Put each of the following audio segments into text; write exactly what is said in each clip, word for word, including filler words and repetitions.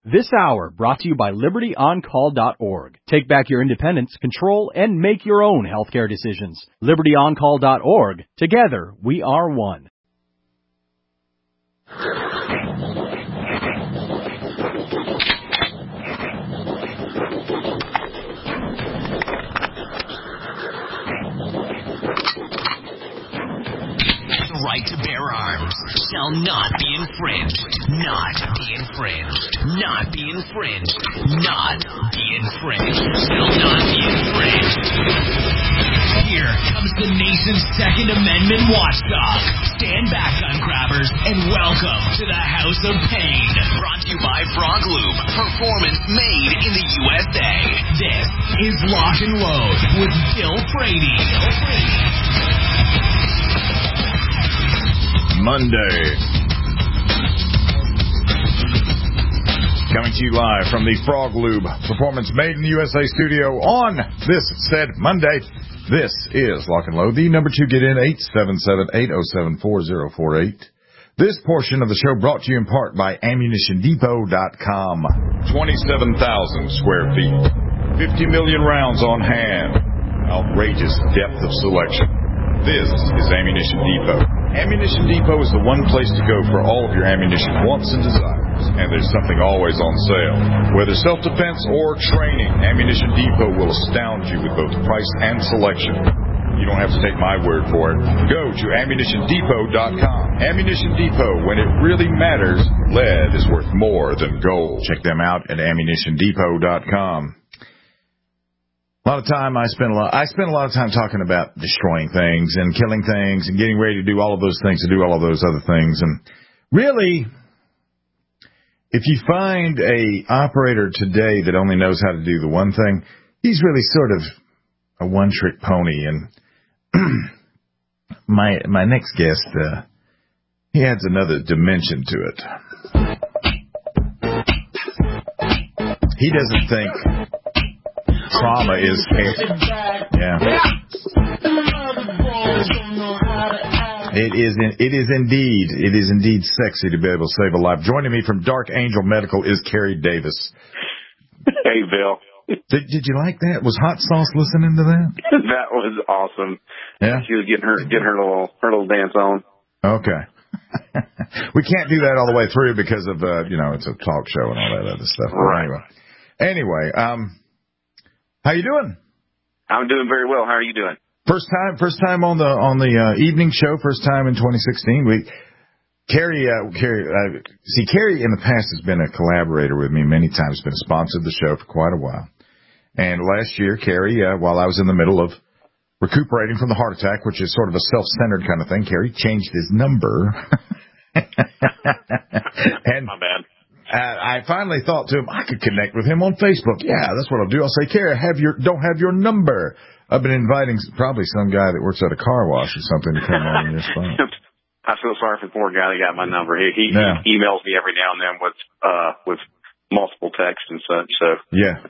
This hour brought to you by Liberty On Call dot org. Take back your independence, control, and make your own healthcare decisions. Liberty On Call dot org. Together, we are one. The right to bear arms shall not be infringed. Not be infringed. Not be infringed. Not be infringed. Shall not be infringed. Here comes the nation's Second Amendment watchdog. Stand back, gun grabbers, and welcome to the House of Pain. Brought to you by Frog Lube. Performance made in the U S A. This is Lock and Load with Bill Frady. Bill Frady. Monday. Coming to you live from the Frog Lube Performance Made in the U S A studio on this said Monday. This is Lock and Load. The number two get in, eight seven seven, eight oh seven, four oh four eight. This portion of the show brought to you in part by ammunition depot dot com. twenty-seven thousand square feet. fifty million rounds on hand. Outrageous depth of selection. This is Ammunition Depot. Ammunition Depot is the one place to go for all of your ammunition wants and desires. And there's something always on sale. Whether self-defense or training, Ammunition Depot will astound you with both price and selection. You don't have to take my word for it. Go to ammunition depot dot com. Ammunition Depot, when it really matters, lead is worth more than gold. Check them out at ammunition depot dot com. A lot of time I spend a lot. I spend a lot of time talking about destroying things and killing things and getting ready to do all of those things, to do all of those other things. And really, if you find a operator today that only knows how to do the one thing, he's really sort of a one-trick pony. And my my next guest, uh, he adds another dimension to it. He doesn't think trauma is yeah. It is in, it is indeed it is indeed sexy to be able to save a life. Joining me from Dark Angel Medical is Kerry Davis. Hey, Bill. Did Did you like that? Was Hot Sauce listening to that? That was awesome. Yeah, she was getting her getting her little her little dance on. Okay. We can't do that all the way through because of uh, you know, it's a talk show and all that other stuff. Right. Anyway, anyway, um. How you doing? I'm doing very well. How are you doing? First time, first time on the on the uh, evening show. First time in twenty sixteen. We Kerry, uh, Kerry, uh, see, Kerry in the past has been a collaborator with me many times. Been sponsored the show for quite a while. And last year, Kerry, uh, while I was in the middle of recuperating from the heart attack, which is sort of a self-centered kind of thing, Kerry changed his number. And my bad. Uh, I finally thought to him, I could connect with him on Facebook. Yeah, that's what I'll do. I'll say, Kerry, have your, don't have your number. I've been inviting probably some guy that works at a car wash or something to come on your phone. I feel sorry for the poor guy that got my number. He, he, yeah. he emails me every now and then with uh with multiple texts and such. So yeah.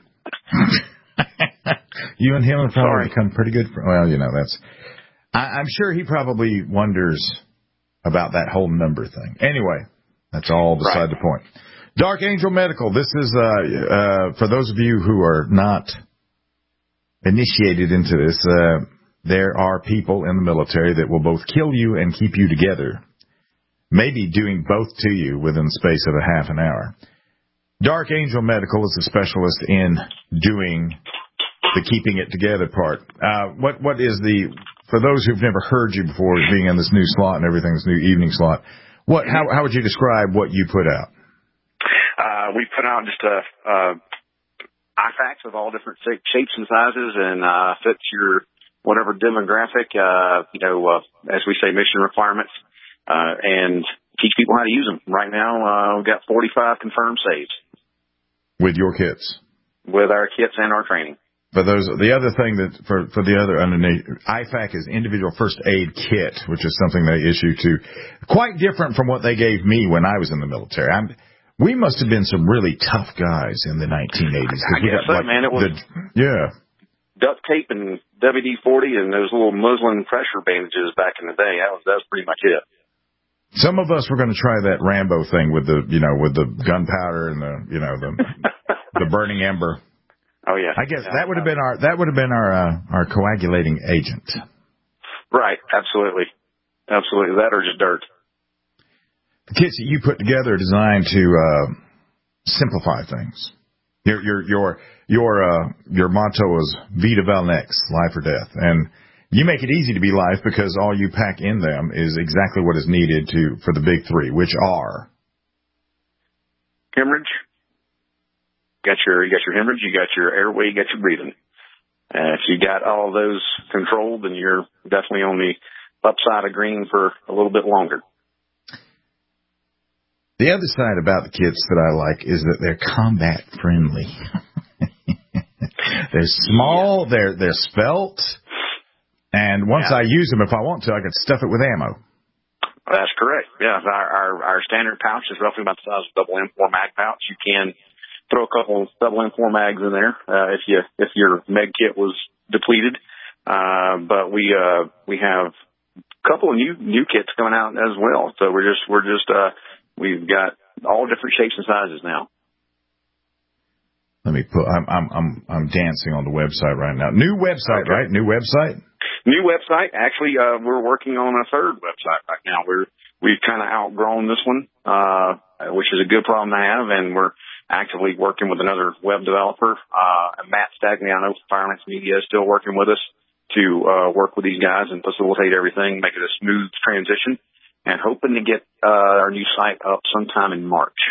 You and him have probably sorry. become pretty good. For, well, you know, that's. I, I'm sure he probably wonders about that whole number thing. Anyway, that's all beside right. the point. Dark Angel Medical, this is, uh, uh, for those of you who are not initiated into this, uh, there are people in the military that will both kill you and keep you together, maybe doing both to you within the space of a half an hour. Dark Angel Medical is a specialist in doing the keeping it together part. Uh, what, what is the, for those who've never heard you before, being in this new slot and everything, this new evening slot, what, how, how would you describe what you put out? Uh, we put out just a, uh, I FACs of all different shapes and sizes and, uh, fits your whatever demographic, uh, you know, uh, as we say, mission requirements, uh, and teach people how to use them. Right now, uh, we've got forty-five confirmed saves. With your kits? With our kits and our training. For those, the other thing that, for, for the other underneath, I FAC is individual first aid kit, which is something they issue to, quite different from what they gave me when I was in the military. I'm, we must have been some really tough guys in the nineteen eighties. I guess so, like, man. It was the, yeah. duct tape and W D forty and those little muslin pressure bandages back in the day. That was, that was pretty much it. Some of us were going to try that Rambo thing with the, you know, with the gunpowder and the, you know, the the burning ember. Oh yeah. I guess that would have been our that would have been our uh, our coagulating agent. Right. Absolutely. Absolutely. That or just dirt. The kits that you put together are designed to uh, simplify things. Your your your your uh, your motto is Vita Valnex, life or death, and you make it easy to be life because all you pack in them is exactly what is needed to for the big three, which are hemorrhage. Got your you got your hemorrhage, you got your airway, you got your breathing. And if you got all those controlled, then you're definitely on the upside of green for a little bit longer. The other side about the kits that I like is that they're combat friendly. They're small, yeah. they're they're spelt, and once yeah. I use them, if I want to, I can stuff it with ammo. That's correct. Yeah, our our, our standard pouch is roughly about the size of a double M four mag pouch. You can throw a couple of double M four mags in there uh, if you if your med kit was depleted. Uh, but we uh, we have a couple of new new kits coming out as well. So we're just we're just uh, we've got all different shapes and sizes now. Let me put. I'm I'm I'm I'm dancing on the website right now. New website, okay. right? New website. New website. Actually, uh, we're working on a third website right now. We're we've kind of outgrown this one, uh, which is a good problem to have, and we're actively working with another web developer, uh, Matt Stagney. I know Firelance Media is still working with us to uh, work with these guys and facilitate everything, make it a smooth transition, and hoping to get uh, our new site up sometime in March.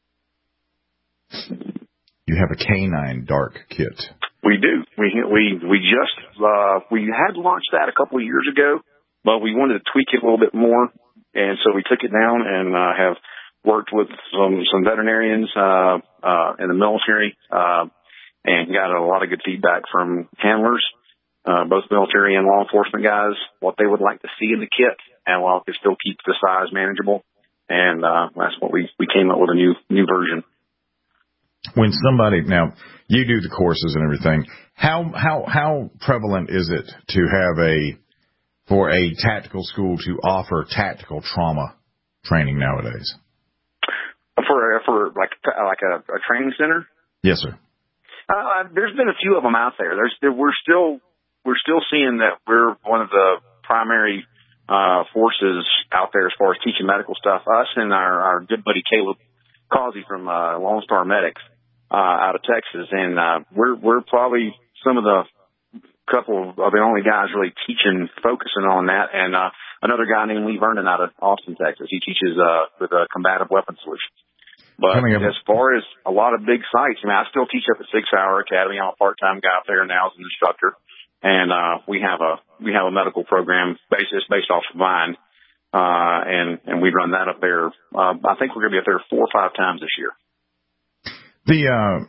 You have a canine dark kit. We do. We we we just uh, we had launched that a couple of years ago, but we wanted to tweak it a little bit more, and so we took it down and uh, have worked with some some veterinarians uh, uh, in the military, uh, and got a lot of good feedback from handlers, uh, both military and law enforcement guys, what they would like to see in the kit, and while it still keeps the size manageable, and uh, that's what we we came up with a new new version. When somebody, now, you do the courses and everything, how how how prevalent is it to have a, for a tactical school to offer tactical trauma training nowadays? For, for like, like a, a training center? Yes, sir. Uh, there's been a few of them out there. There's, there, we're still, we're still seeing that we're one of the primary, uh, forces out there as far as teaching medical stuff. Us and our, our good buddy Caleb Causey from, uh, Lone Star Medics, uh, out of Texas. And, uh, we're, we're probably some of the couple of the only guys really teaching, focusing on that. And, uh, another guy named Lee Vernon out of Austin, Texas. He teaches, uh, with, uh, combative weapon solutions. But as far as a lot of big sites, I mean, I still teach up at Six Hour Academy. I'm a part-time guy up there now as an instructor. And, uh, we have a, we have a medical program basis based off of mine. Uh, and, and we run that up there. Uh, I think we're going to be up there four or five times this year. The, uh,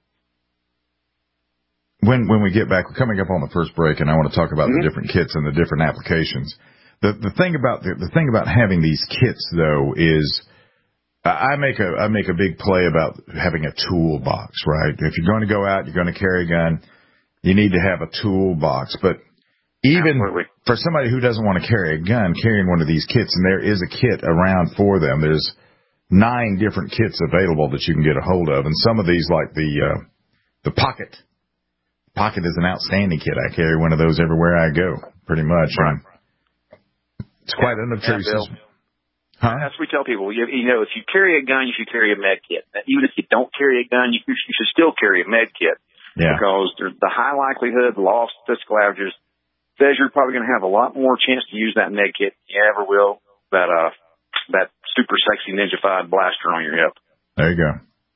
when, when we get back, we're coming up on the first break and I want to talk about mm-hmm. the different kits and the different applications. The, the thing about, the, the thing about having these kits though is, I make a, I make a big play about having a toolbox, right? If you're going to go out, you're going to carry a gun, you need to have a toolbox. But even Absolutely. For somebody who doesn't want to carry a gun, carrying one of these kits, and there is a kit around for them. There's nine different kits available that you can get a hold of. And some of these, like the, uh, the Pocket. Pocket is an outstanding kit. I carry one of those everywhere I go, pretty much. Right. And it's quite an obtrusive. Huh? That's what we tell people. You, you know, if you carry a gun, you should carry a med kit. Even if you don't carry a gun, you, you should still carry a med kit. Yeah. Because the high likelihood, the law of statistical averages says you're probably going to have a lot more chance to use that med kit than you ever will that uh that super sexy Ninja-fied blaster on your hip. There you go.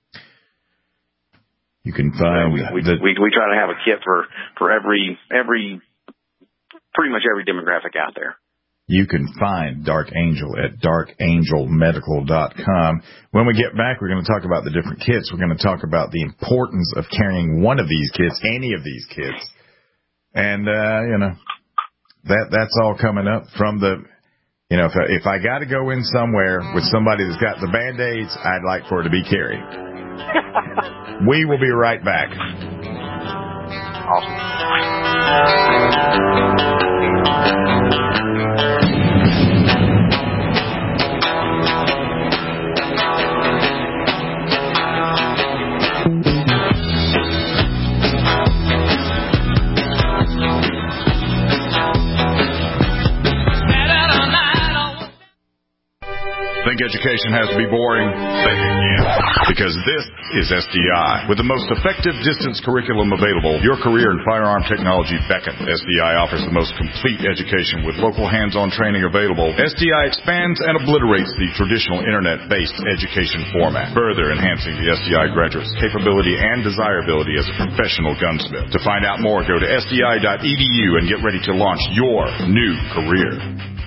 You can find yeah, we, we, the, we we try to have a kit for for every every pretty much every demographic out there. You can find Dark Angel at dark angel medical dot com. When we get back, we're going to talk about the different kits. We're going to talk about the importance of carrying one of these kits, any of these kits. And, uh, you know, that that's all coming up from the, you know, if I, if I got to go in somewhere with somebody that's got the Band-Aids, I'd like for it to be carried. We will be right back. Awesome. education has to be boring? Think again. Because this is S D I. With the most effective distance curriculum available, your career in firearm technology beckons. S D I offers the most complete education with local hands-on training available. S D I expands and obliterates the traditional internet-based education format, further enhancing the S D I graduate's capability and desirability as a professional gunsmith. To find out more, go to S D I dot E D U and get ready to launch your new career.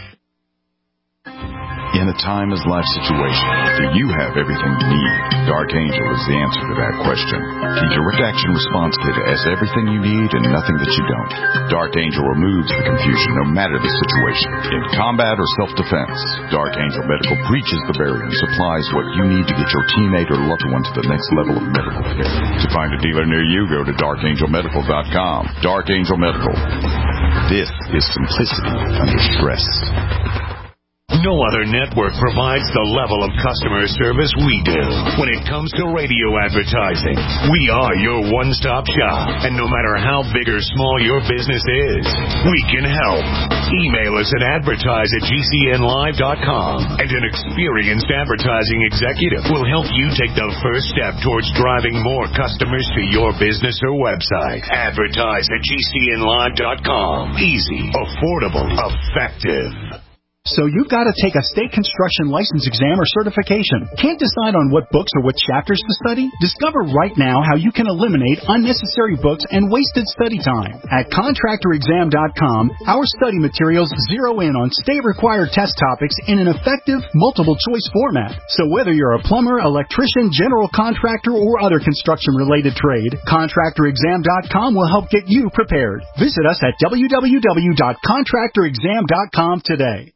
In a time as life situation, do you have everything you need? Dark Angel is the answer to that question. The Direct Action Response Kit has everything you need and nothing that you don't. Dark Angel removes the confusion no matter the situation. In combat or self-defense, Dark Angel Medical breaches the barrier and supplies what you need to get your teammate or loved one to the next level of medical care. To find a dealer near you, go to dark angel medical dot com. Dark Angel Medical. This is simplicity under stress. No other network provides the level of customer service we do. When it comes to radio advertising, we are your one-stop shop. And no matter how big or small your business is, we can help. Email us at advertise at G C N live dot com, and an experienced advertising executive will help you take the first step towards driving more customers to your business or website. Advertise at G C N live dot com. Easy, affordable, effective. So you've got to take a state construction license exam or certification. Can't decide on what books or what chapters to study? Discover right now how you can eliminate unnecessary books and wasted study time. At contractor exam dot com, our study materials zero in on state-required test topics in an effective, multiple-choice format. So whether you're a plumber, electrician, general contractor, or other construction-related trade, contractor exam dot com will help get you prepared. Visit us at w w w dot contractor exam dot com today.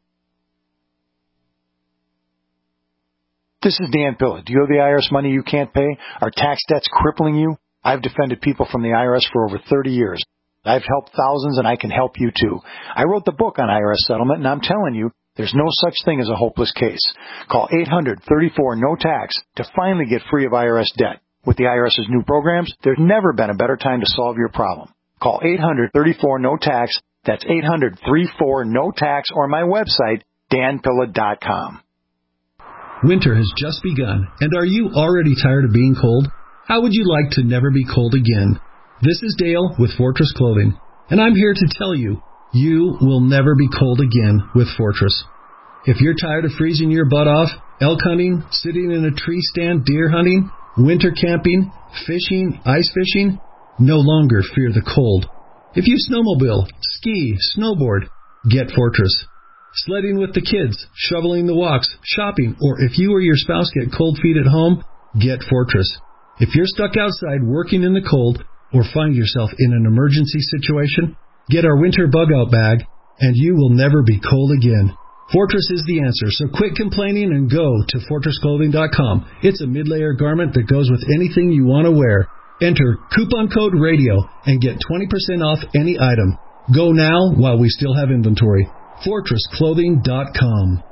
This is Dan Pilla. Do you have the I R S money you can't pay? Are tax debts crippling you? I've defended people from the I R S for over thirty years. I've helped thousands, and I can help you too. I wrote the book on I R S settlement, and I'm telling you, there's no such thing as a hopeless case. Call eight hundred, thirty-four, no tax to finally get free of I R S debt. With the IRS's new programs, there's never been a better time to solve your problem. Call eight hundred, thirty-four, no tax. That's eight hundred, thirty-four, no tax, or my website, dan pilla dot com. Winter has just begun, and are you already tired of being cold? How would you like to never be cold again? This is Dale with Fortress Clothing, and I'm here to tell you, you will never be cold again with Fortress. If you're tired of freezing your butt off, elk hunting, sitting in a tree stand, deer hunting, winter camping, fishing, ice fishing, no longer fear the cold. If you snowmobile, ski, snowboard, get Fortress. Sledding with the kids, shoveling the walks, shopping, or if you or your spouse get cold feet at home, get Fortress. If you're stuck outside working in the cold or find yourself in an emergency situation, get our winter bug-out bag, and you will never be cold again. Fortress is the answer, so quit complaining and go to fortress clothing dot com. It's a mid-layer garment that goes with anything you want to wear. Enter coupon code RADIO and get twenty percent off any item. Go now while we still have inventory. fortress clothing dot com.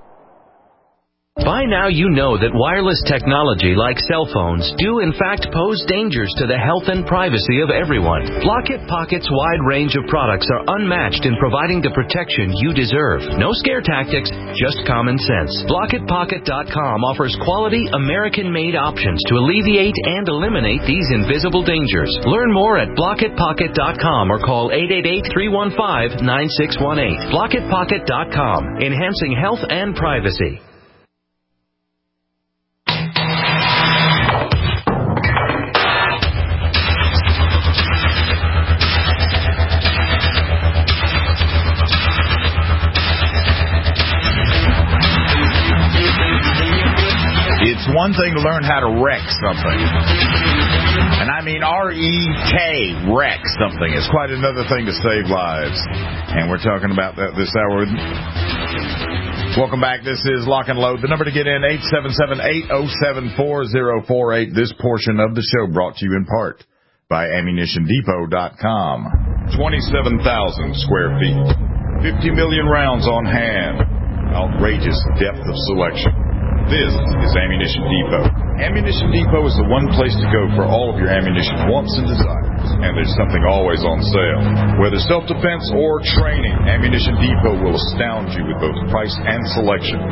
By now you know that wireless technology like cell phones do in fact pose dangers to the health and privacy of everyone. Blockit Pocket's wide range of products are unmatched in providing the protection you deserve. No scare tactics, just common sense. Blockit Pocket dot com offers quality American-made options to alleviate and eliminate these invisible dangers. Learn more at Blockit Pocket dot com or call eight eight eight, three one five, nine six one eight. Blockit Pocket dot com, enhancing health and privacy. It's one thing to learn how to wreck something. And I mean R E K, wreck something. It's quite another thing to save lives. And we're talking about that this hour. Welcome back. This is Lock and Load. The number to get in, eight seven seven, eight oh seven, four oh four eight. This portion of the show brought to you in part by ammunition depot dot com. twenty-seven thousand square feet. fifty million rounds on hand. Outrageous depth of selection. This is Ammunition Depot. Ammunition Depot is the one place to go for all of your ammunition wants and desires. And there's something always on sale. Whether self-defense or training, Ammunition Depot will astound you with both price and selection.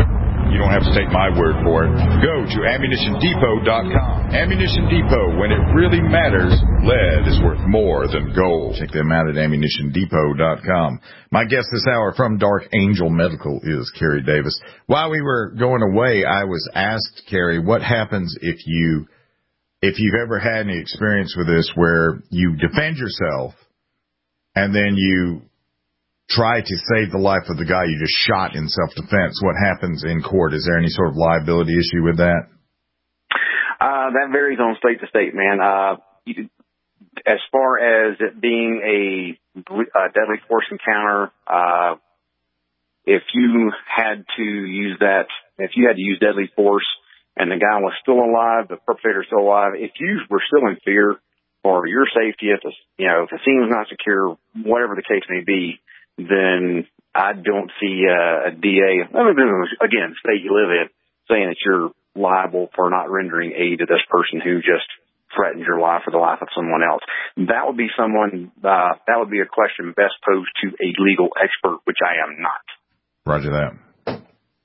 You don't have to take my word for it. Go to ammunition depot dot com. Ammunition Depot. When it really matters, lead is worth more than gold. Check them out at ammunition depot dot com. My guest this hour from Dark Angel Medical is Kerry Davis. While we were going away, I was asked, Kerry, what happens if you, if you've ever had any experience with this where you defend yourself and then you try to save the life of the guy you just shot in self-defense? What happens in court? Is there any sort of liability issue with that? Uh, that varies on state to state, man. Uh, you, as far as it being a, a deadly force encounter, uh, if you had to use that, if you had to use deadly force and the guy was still alive, the perpetrator still alive, if you were still in fear for your safety, if the, you know, if the scene was not secure, whatever the case may be, then I don't see uh, a D A, again, state you live in, saying that you're liable for not rendering aid to this person who just threatened your life or the life of someone else. That would be someone, uh, that would be a question best posed to a legal expert, which I am not. Roger that.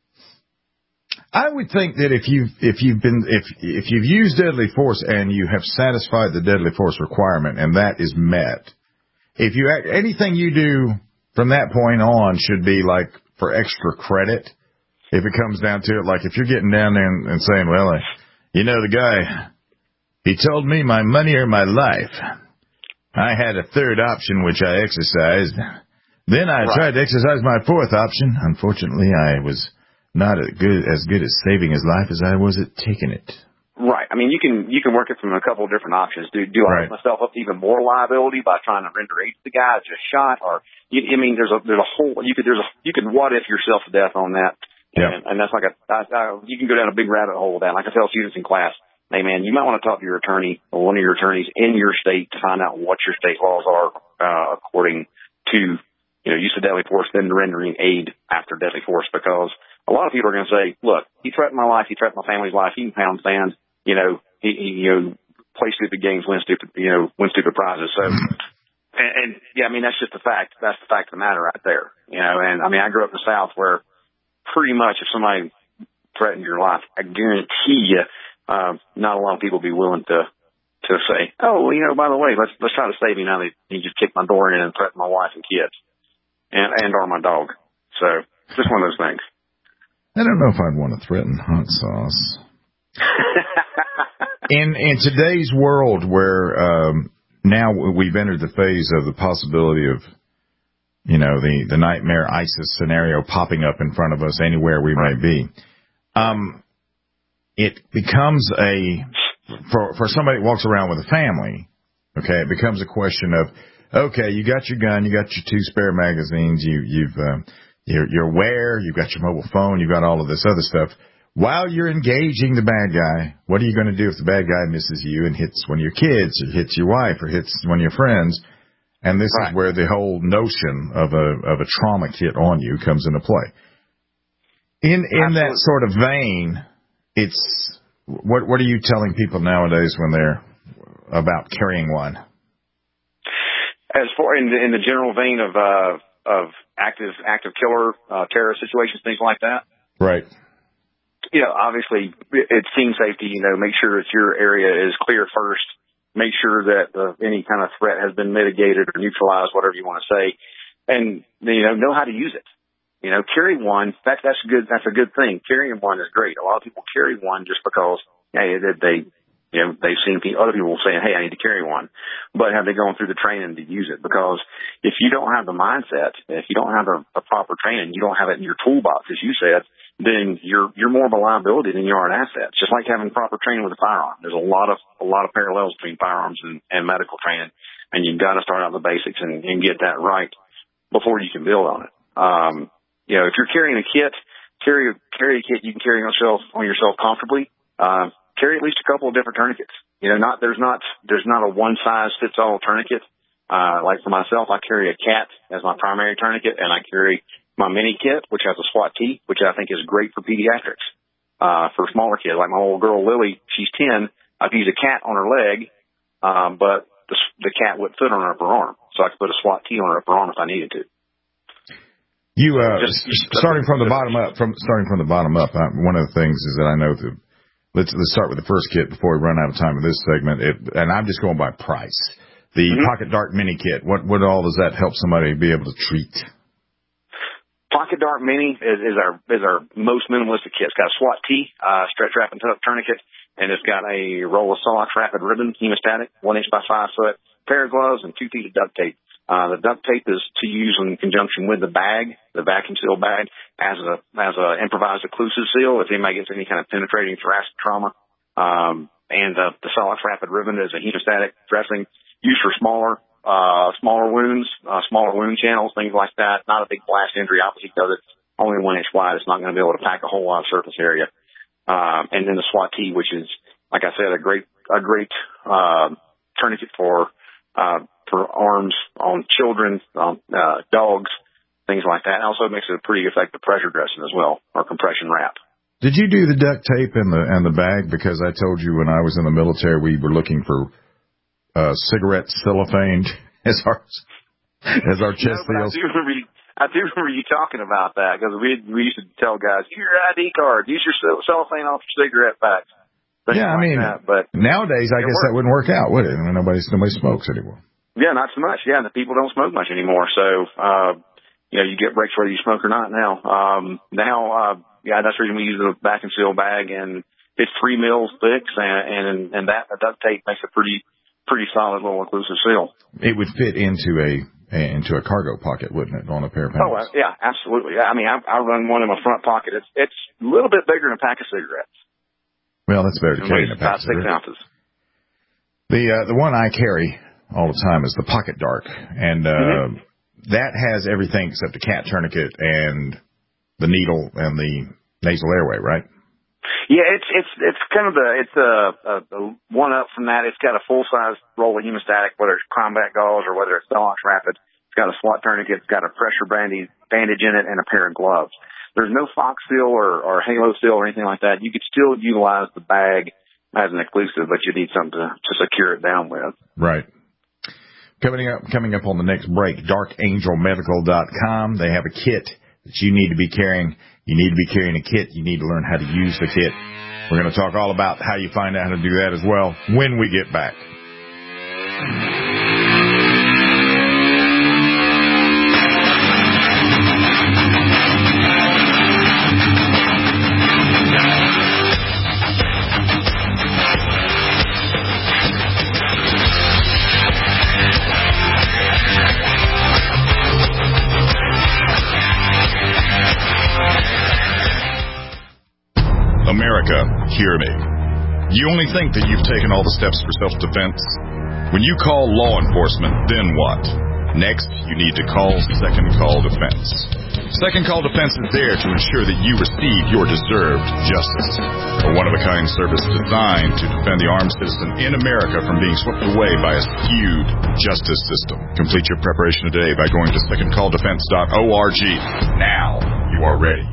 I would think that if you've, if you've been, if, if you've used deadly force and you have satisfied the deadly force requirement and that is met, if you, anything you do from that point on should be like for extra credit. If it comes down to it, like if you're getting down there and, and saying, well, uh, you know, the guy, he told me my money or my life. I had a third option, which I exercised. Then I right. tried to exercise my fourth option. Unfortunately, I was not as good, as good at saving his life as I was at taking it. Right. I mean, you can you can work it from a couple of different options. Do do I right. put myself up to even more liability by trying to render aid to the guy I just shot? Or you, I mean, there's a there's a whole you could there's a you could what if yourself to death on that. Yeah. And, and that's like a I, I, you can go down a big rabbit hole with that. Like I tell students in class, hey man, you might want to talk to your attorney or one of your attorneys in your state to find out what your state laws are uh, according to you know use of deadly force, then rendering aid after deadly force, because a lot of people are going to say, look, he threatened my life, he threatened my family's life, he can pound sand, you know. He, he, you know, play stupid games, win stupid, you know, win stupid prizes. So, and, and yeah, I mean, that's just a fact. That's the fact of the matter right there. You know, and I mean, I grew up in the South where pretty much if somebody threatened your life, I guarantee you, uh, not a lot of people would be willing to, to say, oh, well, you know, by the way, let's, let's try to save you now that you just kicked my door in and threatened my wife and kids and, and or my dog. So just one of those things. I don't know if I'd want to threaten hot sauce. In in today's world where um, now we've entered the phase of the possibility of, you know, the, the nightmare ISIS scenario popping up in front of us anywhere we may be, um, it becomes a, for, for somebody that walks around with a family, okay, it becomes a question of, okay, you got your gun, you got your two spare magazines, you, you've, uh, you're, you're aware, you've got your mobile phone, you've got all of this other stuff. While you're engaging the bad guy, what are you going to do if the bad guy misses you and hits one of your kids or hits your wife or hits one of your friends? And this right. is where the whole notion of a of a trauma kit on you comes into play. In in Absolutely. That sort of vein, it's what what are you telling people nowadays when they're about carrying one? As far in the, in the general vein of uh, of active active killer uh, terrorist situations, things like that, right? You know, obviously, it's team safety. You know, make sure that your area is clear first. Make sure that uh, any kind of threat has been mitigated or neutralized, whatever you want to say, and you know, know how to use it. You know, carry one. That, that's good. That's a good thing. Carrying one is great. A lot of people carry one just because hey, they, they you know, they've seen other people saying, "Hey, I need to carry one," but have they gone through the training to use it? Because if you don't have the mindset, if you don't have a, a proper training, you don't have it in your toolbox, as you said, then you're you're more of a liability than you are an asset. It's just like having proper training with a firearm. There's a lot of a lot of parallels between firearms and, and medical training, and you've got to start out the basics and, and get that right before you can build on it. Um, you know, if you're carrying a kit, carry carry a kit you can carry on yourself on yourself comfortably. Uh, carry at least a couple of different tourniquets. You know, not there's not there's not a one size fits all tourniquet. Uh, like for myself, I carry a cat as my primary tourniquet, and I carry my mini kit, which has a SWAT T, which I think is great for pediatrics. Uh, for smaller kids, like my little girl Lily, she's ten. I've used a cat on her leg, um, but the, the cat would fit on her upper arm, so I could put a SWAT T on her upper arm if I needed to. You uh, just, just starting from the bottom up. From starting from the bottom up, uh, one of the things is that I know that. Let's let's start with the first kit before we run out of time in this segment. It, and I'm just going by price. The mm-hmm. Pocket Dart Mini kit. What what all does that help somebody be able to treat? Pocket Dart Mini is, is our is our most minimalistic kit. It's got a SWAT T, uh, stretch wrap and tourniquet, and it's got a roll of Solox rapid ribbon, hemostatic, one inch by five foot, pair of gloves, and two feet of duct tape. Uh, the duct tape is to use in conjunction with the bag, the vacuum seal bag, as a as a improvised occlusive seal if anybody gets any kind of penetrating thoracic trauma. Um, and the, the Solox rapid ribbon is a hemostatic dressing used for smaller uh smaller wounds, uh, smaller wound channels, things like that. Not a big blast injury, obviously, because it's only one inch wide. It's not going to be able to pack a whole lot of surface area. Um, and then the SWAT T, which is, like I said, a great a great uh, tourniquet for uh for arms on children, on uh, dogs, things like that. It also makes it a pretty effective pressure dressing as well, or compression wrap. Did you do the duct tape and the and the bag? Because I told you when I was in the military, we were looking for uh, cigarette cellophane as our as our chest no, seals. I do remember you, I do remember you talking about that, because we we used to tell guys, use your I D card, use your cellophane off your cigarette packs. Yeah, I like mean, that. But nowadays I guess worked. That wouldn't work out, would it? I mean, nobody nobody smokes anymore. Yeah, not so much. Yeah, the people don't smoke much anymore. So, uh, you know, you get breaks whether you smoke or not now. Um, now, uh, yeah, that's the reason we use the vacuum seal bag, and it's three mils thick, and, and, and that the duct tape makes a pretty, pretty solid little occlusive seal. It would fit into a, into a cargo pocket, wouldn't it, on a pair of pants? Oh, uh, yeah, absolutely. Yeah, I mean, I, I run one in my front pocket. It's, it's a little bit bigger than a pack of cigarettes. Well, that's better to carry than a pack of cigarettes. About six ounces. The, uh, the one I carry all the time is the Pocket Dart, and uh, mm-hmm. that has everything except a cat tourniquet and the needle and the nasal airway, right? Yeah, it's it's it's kind of the it's a, a, a one up from that. It's got a full size roll of hemostatic, whether it's combat gauze or whether it's Solox rapid. It's got a SWAT tourniquet. It's got a pressure bandage bandage in it and a pair of gloves. There's no Fox seal or, or Halo seal or anything like that. You could still utilize the bag as an occlusive, but you need something to, to secure it down with. Right. Coming up, coming up on the next break, dark angel medical dot com. They have a kit that you need to be carrying. You need to be carrying a kit. You need to learn how to use the kit. We're going to talk all about how you find out how to do that as well when we get back. America, hear me. You only think that you've taken all the steps for self-defense? When you call law enforcement, then what? Next, you need to call Second Call Defense. Second Call Defense is there to ensure that you receive your deserved justice. A one-of-a-kind service designed to defend the armed citizen in America from being swept away by a skewed justice system. Complete your preparation today by going to second call defense dot org. Now you are ready.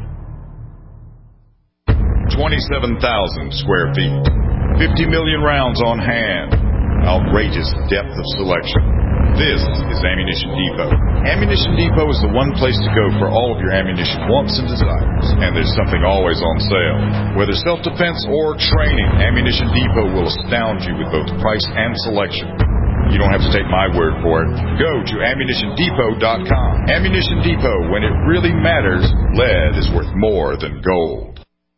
twenty-seven thousand square feet, fifty million rounds on hand, outrageous depth of selection. This is Ammunition Depot. Ammunition Depot is the one place to go for all of your ammunition wants and desires, and there's something always on sale. Whether self-defense or training, Ammunition Depot will astound you with both price and selection. You don't have to take my word for it. Go to ammunition depot dot com. Ammunition Depot, when it really matters, lead is worth more than gold.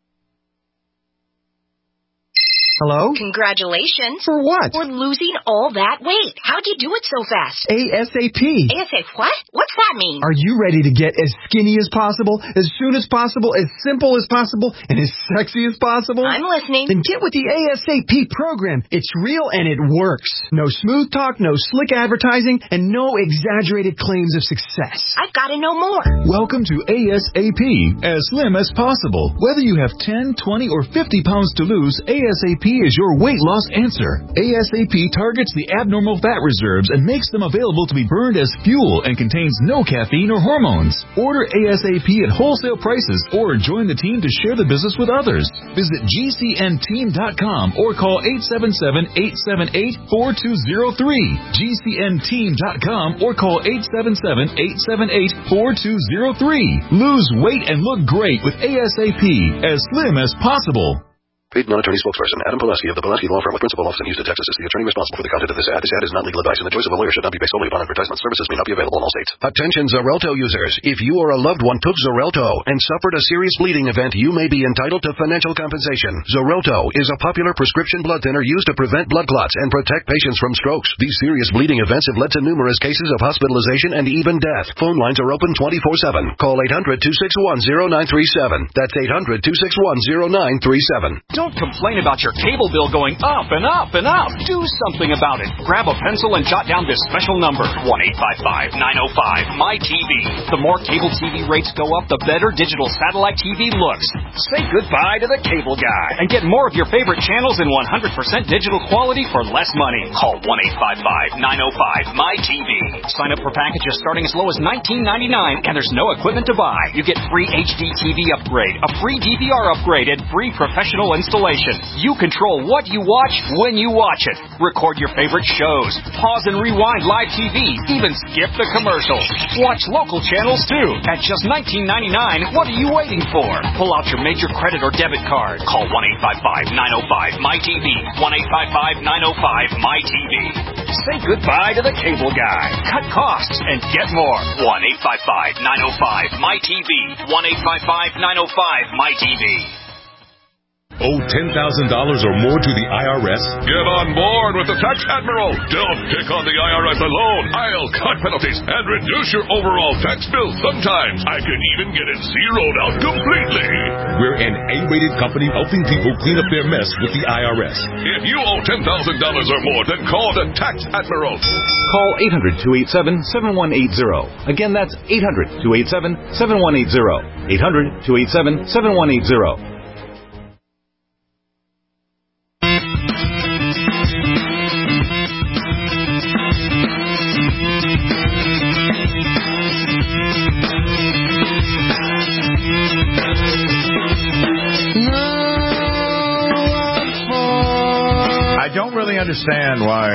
Hello? Congratulations. For what? For losing all that weight. How'd you do it so fast? ASAP. ASAP what? What's that mean? Are you ready to get as skinny as possible, as soon as possible, as simple as possible, and as sexy as possible? I'm listening. Then get with the ASAP program. It's real and it works. No smooth talk, no slick advertising, and no exaggerated claims of success. I've got to know more. Welcome to ASAP. As slim as possible. Whether you have ten, twenty, or fifty pounds to lose, ASAP is your weight loss answer. A S A P targets the abnormal fat reserves and makes them available to be burned as fuel and contains no caffeine or hormones. Order A S A P at wholesale prices or join the team to share the business with others. Visit G C N team dot com or call eight seven seven, eight seven eight, four two zero three. G C N team dot com or call eight seven seven, eight seven eight, four two zero three. Lose weight and look great with A S A P, as slim as possible. Paid non-attorney spokesperson Adam Pulaski of the Pulaski Law Firm with principal office in Houston, Texas is the attorney responsible for the content of this ad. This ad is not legal advice, and the choice of a lawyer should not be based solely upon advertisement. Services may not be available in all states. Attention Xarelto users. If you or a loved one took Xarelto and suffered a serious bleeding event, you may be entitled to financial compensation. Xarelto is a popular prescription blood thinner used to prevent blood clots and protect patients from strokes. These serious bleeding events have led to numerous cases of hospitalization and even death. Phone lines are open twenty-four seven. Call eight hundred, two six one, zero nine three seven. That's eight hundred, two six one, zero nine three seven. Don't complain about your cable bill going up and up and up. Do something about it. Grab a pencil and jot down this special number, one eight five five, nine oh five, M Y T V. The more cable T V rates go up, the better digital satellite T V looks. Say goodbye to the cable guy and get more of your favorite channels in one hundred percent digital quality for less money. Call one eight five five, nine oh five, M Y T V. Sign up for packages starting as low as nineteen ninety-nine, and there's no equipment to buy. You get free H D T V upgrade, a free D V R upgrade, and free professional installation. You control what you watch when you watch it. Record your favorite shows. Pause and rewind live T V. Even skip the commercials. Watch local channels too. At just nineteen ninety-nine, what are you waiting for? Pull out your major credit or debit card. Call one eight five five, nine oh five, M Y T V. one eight five five, nine oh five, M Y T V. Say goodbye to the cable guy. Cut costs and get more. one eight five five, nine oh five, M Y T V. one eight five five, nine oh five, M Y T V. Owe ten thousand dollars or more to the I R S? Get on board with the Tax Admiral. Don't pick on the I R S alone. I'll cut penalties and reduce your overall tax bill. Sometimes I can even get it zeroed out completely. We're an A-rated company helping people clean up their mess with the I R S. If you owe ten thousand dollars or more, then call the Tax Admiral. Call eight hundred, two eight seven, seven one eight zero. Again, that's eight hundred, two eight seven, seven one eight zero. eight hundred, two eight seven, seven one eight zero. I don't really understand why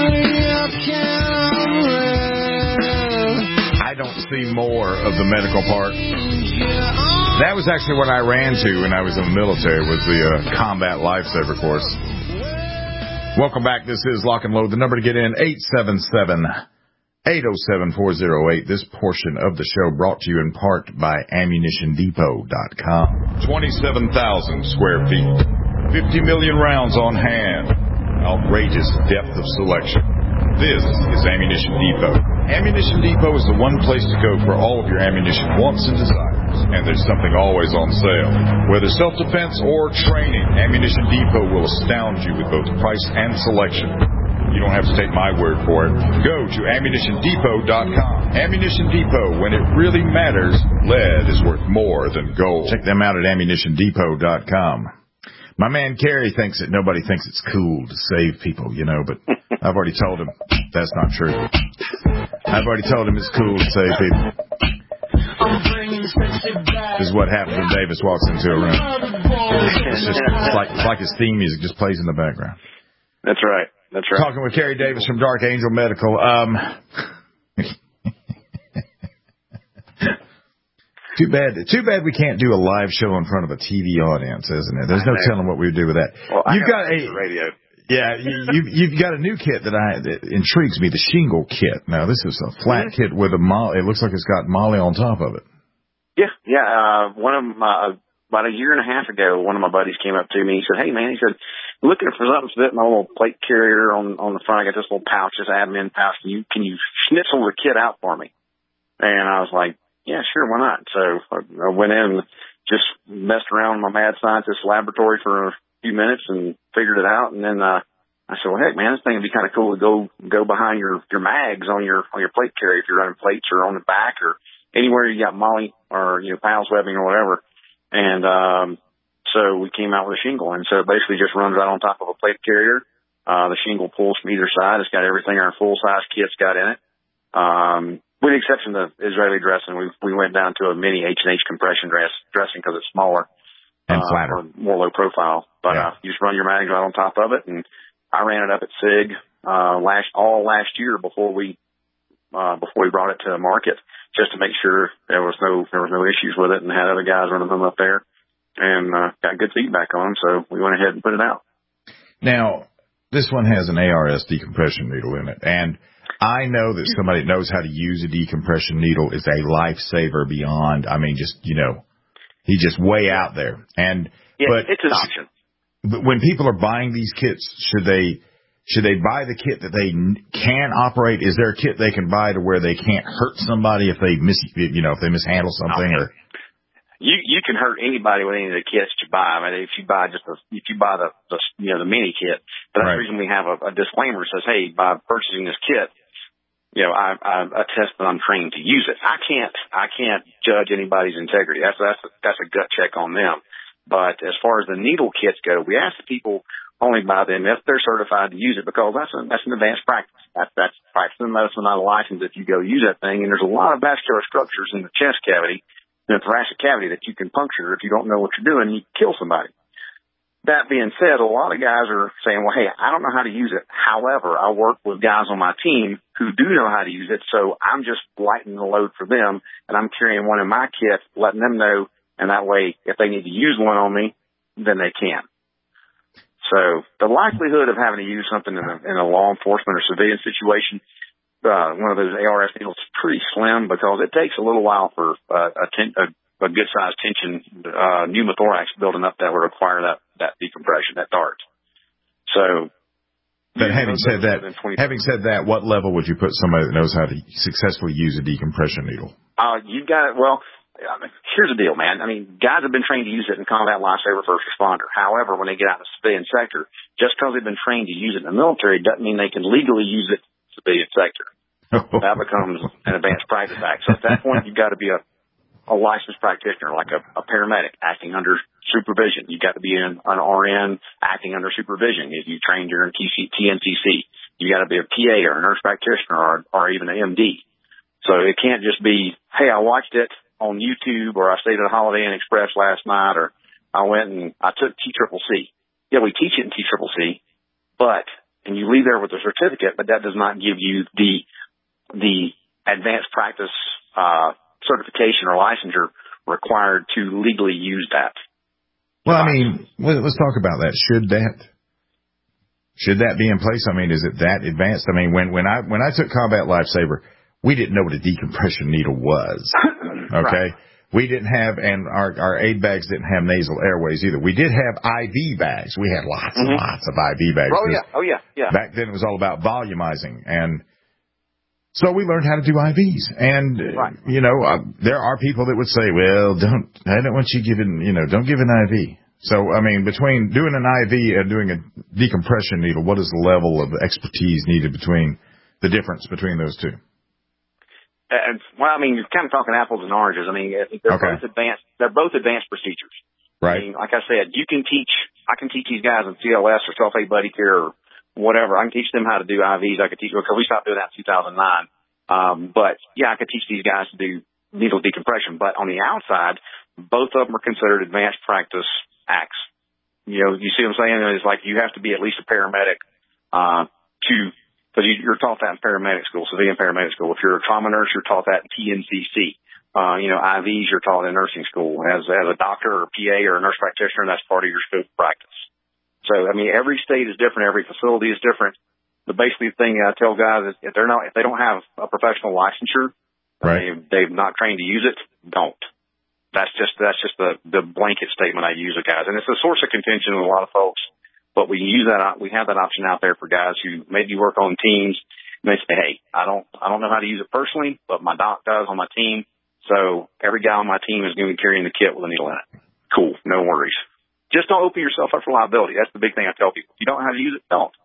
I don't see more of the medical part. That was actually what I ran to when I was in the military, was the uh, combat lifesaver course. Welcome back. This is Lock and Load. The number to get in, eight seven seven, eight oh seven, four oh eight. This portion of the show brought to you in part by ammunition depot dot com. twenty-seven thousand square feet. fifty million rounds on hand. Outrageous depth of selection. This is Ammunition Depot. Ammunition Depot is the one place to go for all of your ammunition wants and desires. And there's something always on sale. Whether self-defense or training, Ammunition Depot will astound you with both price and selection. You don't have to take my word for it. Go to ammunition depot dot com. Ammunition Depot, when it really matters, lead is worth more than gold. Check them out at ammunition depot dot com. My man Kerry thinks that nobody thinks it's cool to save people, you know, but I've already told him that's not true. I've already told him it's cool to save people. This is what happens when Davis walks into a room. It's just it's like, it's like his theme music just plays in the background. That's right. That's right. Talking with Kerry Davis from Dark Angel Medical. Um, Too bad. Too bad we can't do a live show in front of a T V audience, isn't it? There's no telling what we would do with that. Well, you've got, got a radio. Yeah, you, you've, you've got a new kit that I that intrigues me. The shingle kit. Now this is a flat mm-hmm. kit with a molly. It looks like it's got molly on top of it. Yeah, yeah. Uh, one of my about a year and a half ago, one of my buddies came up to me. He said, "Hey man," he said, "looking for something to fit my little plate carrier on on the front. I got this little pouch, this admin pouch. Can you can you schnitzel the kit out for me?" And I was like, yeah, sure, why not? So I went in and just messed around in my mad scientist laboratory for a few minutes and figured it out. And then uh, I said, well, heck, man, this thing would be kind of cool to go go behind your your mags on your on your plate carrier if you're running plates, or on the back, or anywhere you got molly or you know Powell's webbing or whatever. And um, So we came out with a shingle, and so it basically just runs right on top of a plate carrier. Uh, the shingle pulls from either side. It's got everything our full-size kit's got in it. Um, with the exception of the Israeli dressing, we we went down to a mini H and H compression dress dressing because it's smaller and uh, flatter, or more low profile. But yeah. uh, you just run your mags right on top of it, and I ran it up at SIG uh, last all last year before we uh, before we brought it to market, just to make sure there was no there was no issues with it, and had other guys running them up there, and uh, got good feedback on them. So we went ahead and put it out. Now, this one has an A R S decompression needle in it, and I know that somebody that knows how to use a decompression needle is a lifesaver beyond, I mean, just, you know, he's just way out there. And yeah, but it's an option. But when people are buying these kits, should they should they buy the kit that they can operate? Is there a kit they can buy to where they can't hurt somebody if they miss, you know, if they mishandle something? Okay. Or You you can hurt anybody with any of the kits you buy. I mean, if you buy just a, if you buy the, the you know the mini kit, but that's right. the reason we have a, a disclaimer that says, hey, by purchasing this kit, you know, I, I attest that I'm trained to use it. I can't I can't judge anybody's integrity. That's that's a, that's a gut check on them. But as far as the needle kits go, we ask the people only buy them if they're certified to use it, because that's a, that's an advanced practice. That's that's practicing medicine, not a license. If you go use that thing, and there's a lot of vascular structures in the chest cavity, in the thoracic cavity, that you can puncture if you don't know what you're doing, you can kill somebody. That being said, a lot of guys are saying, well, hey, I don't know how to use it. However, I work with guys on my team who do know how to use it, so I'm just lightening the load for them, and I'm carrying one in my kit, letting them know, and that way, if they need to use one on me, then they can. So the likelihood of having to use something in a, in a law enforcement or civilian situation, uh, one of those A R S needles, is pretty slim, because it takes a little while for uh, a, ten, a, a good-sized tension uh, pneumothorax building up that would require that, that decompression, that dart. So, but having said that, having said that, what level would you put somebody that knows how to successfully use a decompression needle? Uh, you got it. Well, I mean, here's the deal, man. I mean, guys have been trained to use it in combat, lifesaver, first responder. However, when they get out in the civilian sector, just because they've been trained to use it in the military doesn't mean they can legally use it in the civilian sector. That becomes an advanced practice act. So at that point, you've got to be a, a licensed practitioner, like a, a paramedic acting under supervision. You've got to be an, an R N acting under supervision. If you trained during T N C C, you got to be a P A or a nurse practitioner, or, or even an M D. So it can't just be, hey, I watched it on YouTube, or I stayed at a Holiday Inn Express last night, or I went and I took T C C C. Yeah, we teach it in T C C C, but, and you leave there with a certificate, but that does not give you the, the advanced practice, uh, certification or licensure required to legally use that. Well, I mean, let's talk about that. Should that, should that be in place? I mean, is it that advanced? I mean, when, when I, when I took Combat Lifesaver, we didn't know what a decompression needle was. Okay. Right. We didn't have, and our, our aid bags didn't have nasal airways either. We did have I V bags. We had lots mm-hmm. and lots of I V bags. Oh yeah. Oh yeah. Yeah. Back then it was all about volumizing. And so we learned how to do I Vs. And, right. you know, uh, there are people that would say, well, don't, I don't want you giving, you know, don't give an I V. So, I mean, between doing an I V and doing a decompression needle, what is the level of expertise needed between the difference between those two? And, well, I mean, you're kind of talking apples and oranges. I mean, they're okay. both advanced. They're both advanced procedures. Right. I mean, like I said, you can teach. I can teach these guys in C L S or self-aid buddy care or whatever. I can teach them how to do I Vs. I could teach because we stopped doing that in two thousand nine. Um, but yeah, I could teach these guys to do needle decompression. But on the outside, both of them are considered advanced practice acts. You know, you see what I'm saying? It's like you have to be at least a paramedic uh, to. Because you're taught that in paramedic school, civilian paramedic school. If you're a trauma nurse, you're taught that in T N C C. Uh, you know, I Vs, you're taught in nursing school. As, as a doctor or P A or a nurse practitioner, that's part of your scope of practice. So, I mean, every state is different. Every facility is different. The basic thing I tell guys is if they're not, if they don't have a professional licensure, right. they've, they've not trained to use it, don't. That's just, that's just the, the blanket statement I use with guys. And it's a source of contention with a lot of folks. But we use that, we have that option out there for guys who maybe work on teams and they say, hey, I don't, I don't know how to use it personally, but my doc does on my team. So every guy on my team is going to be carrying the kit with a needle in it. Cool. No worries. Just don't open yourself up for liability. That's the big thing I tell people. If you don't know how to use it, don't.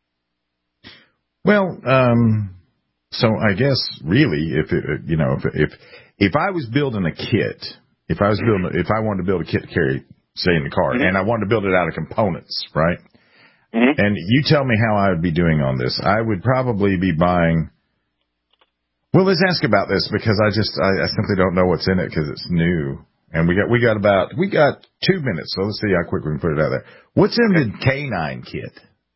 Well, um, so I guess really if, it, you know, if, if, if I was building a kit, if I was building, if I wanted to build a kit to carry say, in the car, mm-hmm. and I wanted to build it out of components, right? Mm-hmm. And you tell me how I would be doing on this. I would probably be buying. Well, let's ask about this because I just I, I simply don't know what's in it because it's new, and we got we got about we got two minutes, so let's see how quick we can put it out there. What's in the canine kit?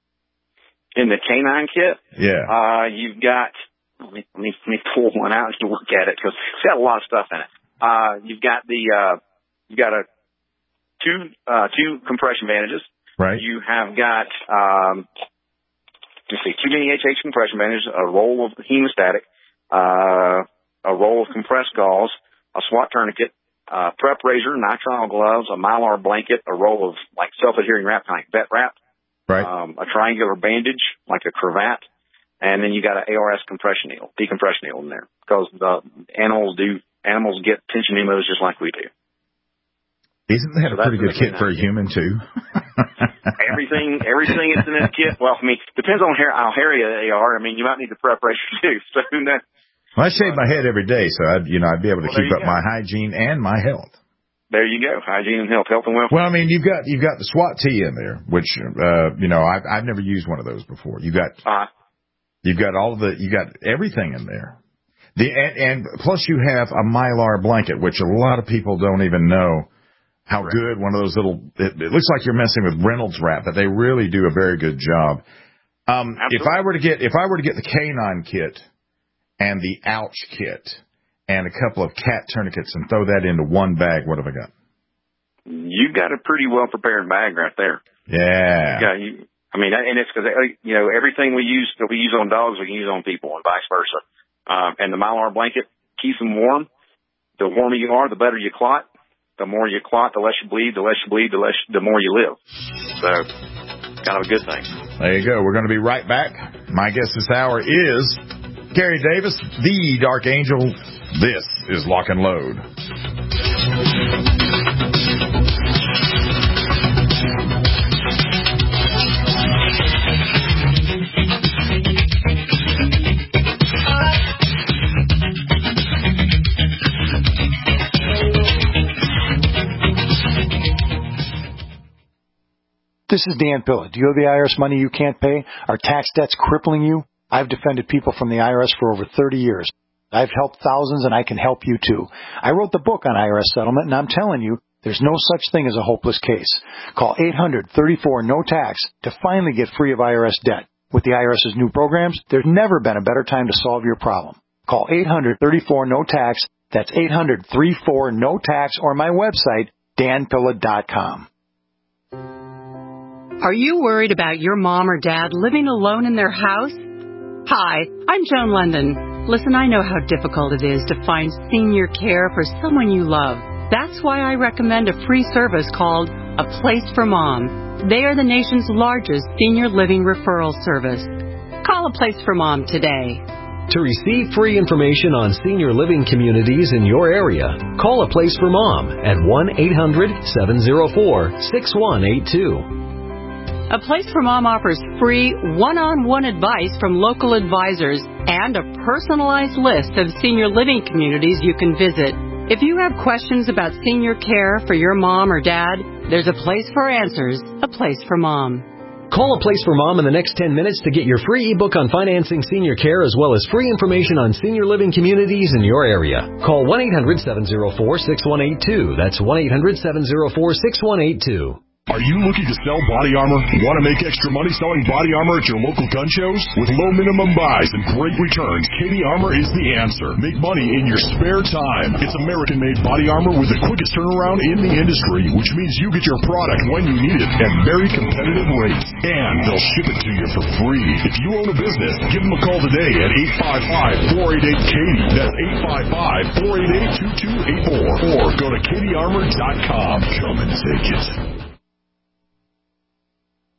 In the canine kit, yeah, uh, you've got. Let me, let me let me pull one out to look at it because it's got a lot of stuff in it. Uh, you've got the uh, you got a two uh, two compression bandages. Right. You have got um, let's see, two mini H H compression bandages, a roll of hemostatic, uh, a roll of compressed gauze, a SWAT tourniquet, uh, prep razor, nitrile gloves, a mylar blanket, a roll of like self-adhering wrap, kind of like vet wrap, right. um, a triangular bandage like a cravat. And then you got an A R S compression needle, decompression needle in there, because the animals do animals get tension emos just like we do. Isn't that so a pretty good kit for a kit. human too? everything, everything is in this kit. Well, I mean, depends on how hairy they are. I mean, you might need the preparation too. So that, well, I shave my head every day, so I'd you know I'd be able to well, keep up go. my hygiene and my health. There you go, hygiene and health, health and welfare. Well, I mean, you've got you've got the SWAT T in there, which uh, you know I've I've never used one of those before. You got. Uh-huh. You've got all the, you got everything in there. The, and, and plus you have a Mylar blanket, which a lot of people don't even know how right. good one of those little, it, it looks like you're messing with Reynolds wrap, but they really do a very good job. Um, if I were to get, if I were to get the canine kit and the ouch kit and a couple of cat tourniquets and throw that into one bag, what have I got? You got a pretty well prepared bag right there. Yeah. You got, you, I mean, and it's because, you know, everything we use that we use on dogs, we can use on people and vice versa. Um, and the Mylar blanket keeps them warm. The warmer you are, the better you clot. The more you clot, the less you bleed. The less you bleed, the less, the more you live. So, kind of a good thing. There you go. We're going to be right back. My guest this hour is Gary Davis, the Dark Angel. This is Lock and Load. This is Dan Pilla. Do you owe the I R S money you can't pay? Are tax debts crippling you? I've defended people from the I R S for over thirty years. I've helped thousands, and I can help you too. I wrote the book on I R S settlement, and I'm telling you, there's no such thing as a hopeless case. Call eight hundred thirty-four no tax to finally get free of I R S debt. With the IRS's new programs, there's never been a better time to solve your problem. Call eight hundred thirty-four no tax. That's eight hundred thirty-four no tax, or my website, dan pilla dot com. Are you worried about your mom or dad living alone in their house? Hi, I'm Joan London. Listen, I know how difficult it is to find senior care for someone you love. That's why I recommend a free service called A Place for Mom. They are the nation's largest senior living referral service. Call A Place for Mom today. To receive free information on senior living communities in your area, call A Place for Mom at one eight hundred seven oh four six one eight two. A Place for Mom offers free one-on-one advice from local advisors and a personalized list of senior living communities you can visit. If you have questions about senior care for your mom or dad, there's a place for answers, A Place for Mom. Call A Place for Mom in the next ten minutes to get your free ebook on financing senior care as well as free information on senior living communities in your area. Call one eight hundred seven oh four six one eight two. That's one eight hundred seven oh four six one eight two. Are you looking to sell body armor? Want to make extra money selling body armor at your local gun shows? With low minimum buys and great returns, Katie Armor is the answer. Make money in your spare time. It's American-made body armor with the quickest turnaround in the industry, which means you get your product when you need it at very competitive rates. And they'll ship it to you for free. If you own a business, give them a call today at eight five five, four eight eight, Katie. That's eight five five, four eight eight, two two eight four. Or go to katie armor dot com. Come and take it.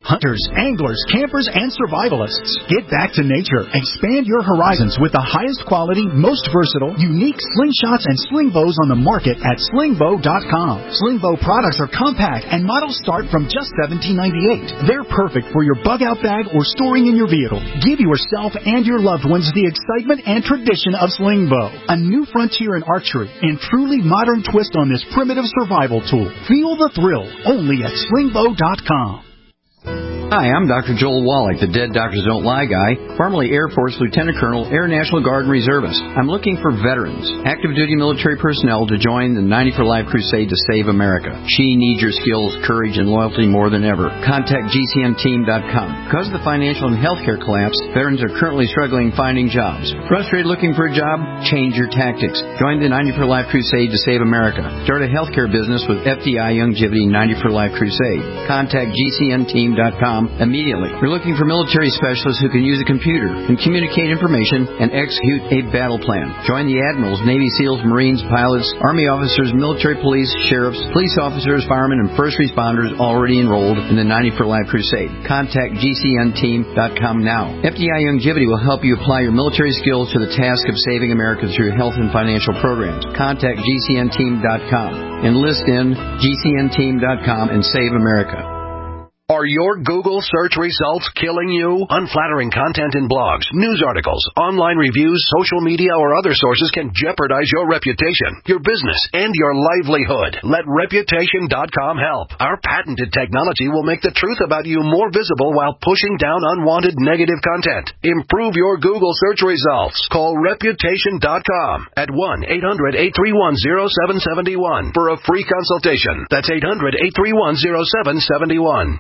Hunters, anglers, campers, and survivalists. Get back to nature. Expand your horizons with the highest quality, most versatile, unique slingshots and sling bows on the market at sling bow dot com. Sling bow products are compact and models start from just seventeen ninety-eight. They're perfect for your bug out bag or storing in your vehicle. Give yourself and your loved ones the excitement and tradition of sling bow. A new frontier in archery and truly modern twist on this primitive survival tool. Feel the thrill only at sling bow dot com. Hi, I'm Doctor Joel Wallach, the Dead Doctors Don't Lie guy, formerly Air Force Lieutenant Colonel, Air National Guard and Reservist. I'm looking for veterans, active duty military personnel to join the ninety for Life crusade to save America. She needs your skills, courage, and loyalty more than ever. Contact G C N team dot com. Because of the financial and healthcare collapse, veterans are currently struggling finding jobs. Frustrated looking for a job? Change your tactics. Join the ninety for Life crusade to save America. Start a healthcare business with F D I Longevity ninety for Life crusade. Contact G C N team dot com immediately. We're looking for military specialists who can use a computer and communicate information and execute a battle plan. Join the admirals, Navy SEALs, Marines, pilots, Army officers, military police, sheriffs, police officers, firemen, and first responders already enrolled in the ninety for Life crusade. Contact G C N team dot com now. F D I Longevity will help you apply your military skills to the task of saving America through health and financial programs. Contact G C N team dot com. Enlist in G C N team dot com and save America. Are your Google search results killing you? Unflattering content in blogs, news articles, online reviews, social media, or other sources can jeopardize your reputation, your business, and your livelihood. Let Reputation dot com help. Our patented technology will make the truth about you more visible while pushing down unwanted negative content. Improve your Google search results. Call Reputation dot com at one eight hundred eight three one oh seven seven one for a free consultation. That's eight hundred eight three one oh seven seven one.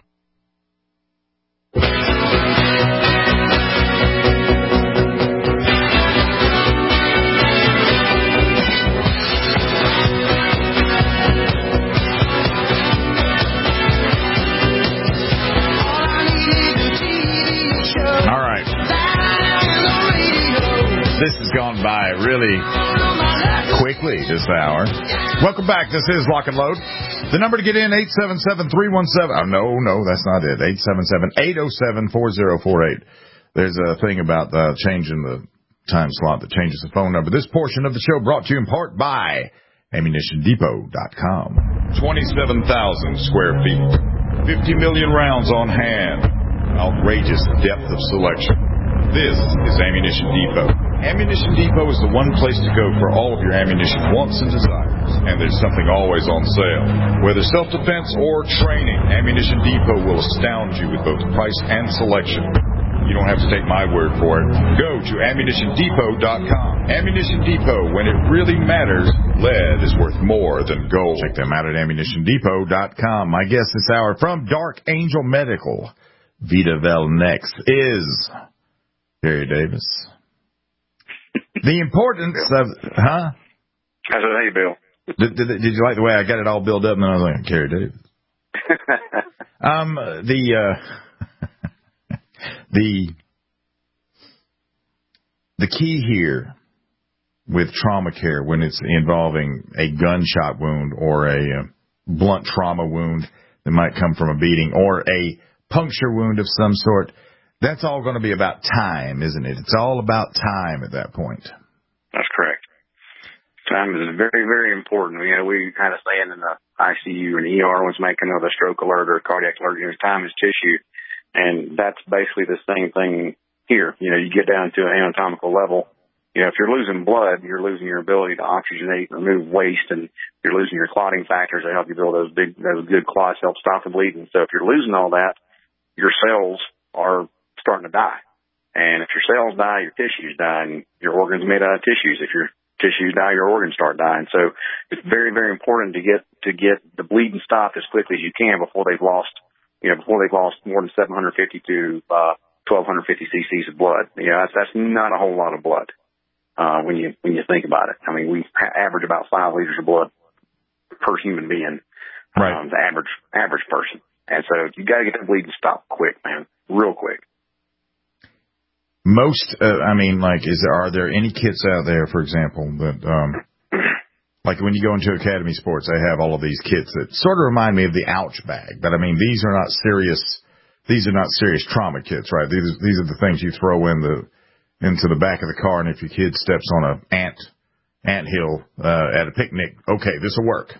All right. This has gone by really quickly this hour. Welcome back. This is Lock and Load. The number to get in, eight seven seven, three one seven. Oh, no, no, that's not it. eight seven seven, eight oh seven, four oh four eight. There's a thing about uh, changing the time slot that changes the phone number. This portion of the show brought to you in part by ammunition depot dot com. twenty-seven thousand square feet. fifty million rounds on hand. Outrageous depth of selection. This is Ammunition Depot. Ammunition Depot is the one place to go for all of your ammunition wants and desires. And there's something always on sale. Whether self-defense or training, Ammunition Depot will astound you with both price and selection. You don't have to take my word for it. Go to ammunition depot dot com. Ammunition Depot, when it really matters, lead is worth more than gold. Check them out at ammunition depot dot com. My guest this hour from Dark Angel Medical, Vita Velnex, is Terry Davis. The importance of, huh? How's it, hey, Bill? Did, did, did you like the way I got it all built up? And then I was like, Terry Davis. um, the, uh, the, the key here with trauma care when it's involving a gunshot wound or a uh, blunt trauma wound that might come from a beating or a puncture wound of some sort, that's all going to be about time, isn't it? It's all about time at that point. That's correct. Time is very, very important. You know, we kind of saying in the I C U and E R when it's making of a stroke alert or a cardiac alert, you know, time is tissue. And that's basically the same thing here. You know, you get down to an anatomical level. You know, if you're losing blood, you're losing your ability to oxygenate, remove waste, and you're losing your clotting factors that help you build those big, those good clots, help stop the bleeding. So if you're losing all that, your cells are starting to die. And if your cells die, your tissues die, and your organs are made out of tissues. If your tissues die, your organs start dying. So it's very, very important to get to get the bleeding stopped as quickly as you can before they've lost, you know, before they've lost more than seven hundred fifty to uh, twelve fifty cc's of blood. You know, that's, that's not a whole lot of blood uh, when you when you think about it. I mean, we average about five liters of blood per human being, right? Um, the average average person. And so you got to get the bleeding stopped quick, man, real quick. Most, uh, I mean, like, is there, are there any kits out there, for example, that, um, like when you go into Academy Sports, they have all of these kits that sort of remind me of the Ouch bag, but I mean, these are not serious these are not serious trauma kits, right? These are, these are the things you throw in the into the back of the car, and if your kid steps on an ant ant hill uh, at a picnic, okay, this will work.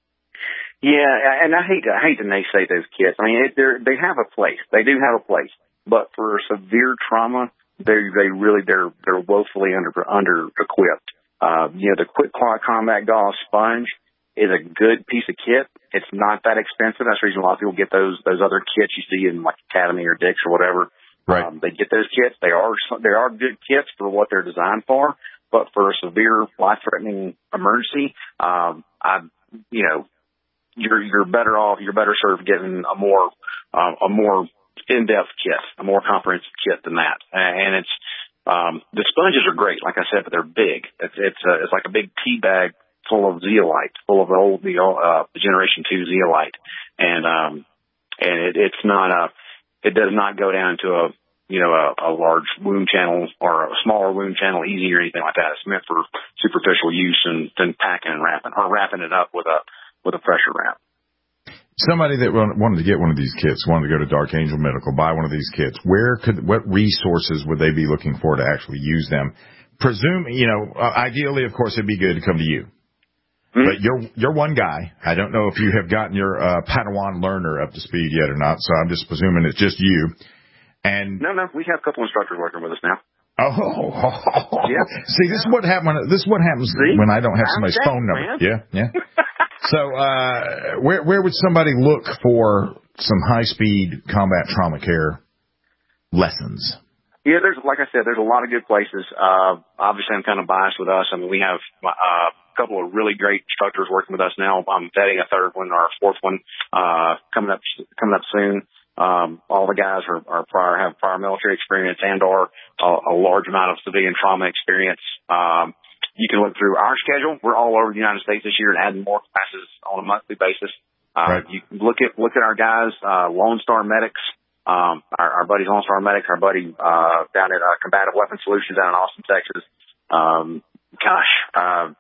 Yeah, and I hate to, I hate to naysay those kits. I mean, it, they're, they have a place. They do have a place, but for severe trauma, they they really they're they're woefully under under equipped. Uh, you know, the Quick Claw Combat Gauze Sponge is a good piece of kit. It's not that expensive. That's the reason a lot of people get those those other kits you see in like Academy or Dick's or whatever. Right. Um, they get those kits. They are they are good kits for what they're designed for, but for a severe life-threatening emergency, um, I you know. You're you're better off. You're better served getting a more uh, a more in-depth kit, a more comprehensive kit than that. And it's um, the sponges are great, like I said, but they're big. It's it's, uh, it's like a big tea bag full of zeolite, full of the old the uh, Generation Two zeolite, and um, and it, it's not a it does not go down to a you know a, a large wound channel or a smaller wound channel easy or anything like that. It's meant for superficial use and then packing and wrapping or wrapping it up with a with a pressure wrap. Somebody that wanted to get one of these kits, wanted to go to Dark Angel Medical, buy one of these kits, where could, what resources would they be looking for to actually use them? Presume, you know, uh, ideally, of course, it'd be good to come to you. Mm-hmm. But you're, you're one guy. I don't know if you have gotten your, uh, Padawan learner up to speed yet or not, so I'm just presuming it's just you. And No, no, we have a couple instructors working with us now. Oh, yeah. See, this is what happens. This is what happens See? when I don't have somebody's I'm phone number. Man. Yeah, yeah. So, uh, where where would somebody look for some high speed combat trauma care lessons? Yeah, there's like I said, there's a lot of good places. Uh, obviously, I'm kind of biased with us. I mean, we have uh, a couple of really great instructors working with us now. I'm vetting a third one or a fourth one uh, coming up coming up soon. Um, all the guys are, are prior, have prior military experience and or a, a large amount of civilian trauma experience. Um, you can look through our schedule. We're all over the United States this year and adding more classes on a monthly basis. Uh, right. You can look at, look at our guys, uh, Lone Star Medics, um, our, our buddies Lone Star Medics, our buddy, uh, down at, uh, Combative Weapon Solutions down in Austin, Texas. Um, gosh, uh,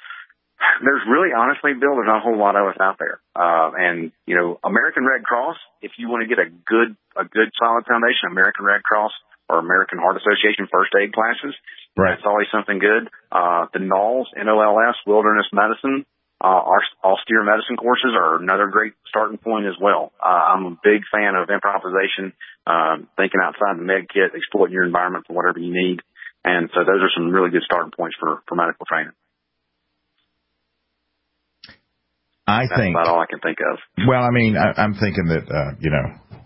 there's really, honestly, Bill, there's not a whole lot of us out there. Uh, and, you know, American Red Cross, if you want to get a good, a good solid foundation, American Red Cross or American Heart Association first aid classes, right. That's always something good. Uh, the N O L S, N O L S, Wilderness Medicine, uh, our austere medicine courses are another great starting point as well. Uh, I'm a big fan of improvisation, uh, thinking outside the med kit, exploiting your environment for whatever you need. And so those are some really good starting points for, for medical training. I That's think about all I can think of. Well, I mean, I, I'm thinking that, uh, you know,